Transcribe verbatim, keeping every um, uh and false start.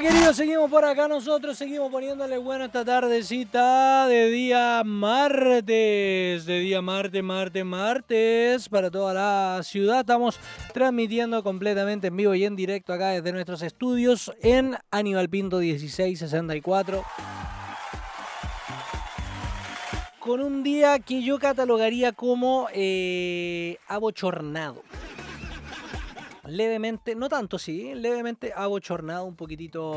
queridos, seguimos por acá nosotros, seguimos poniéndole bueno esta tardecita de día martes, de día martes, martes, martes, para toda la ciudad. Estamos transmitiendo completamente en vivo y en directo acá desde nuestros estudios en Aníbal Pinto dieciséis sesenta y cuatro. Con un día que yo catalogaría como eh, abochornado. Levemente, no tanto sí, levemente abochornado, un poquitito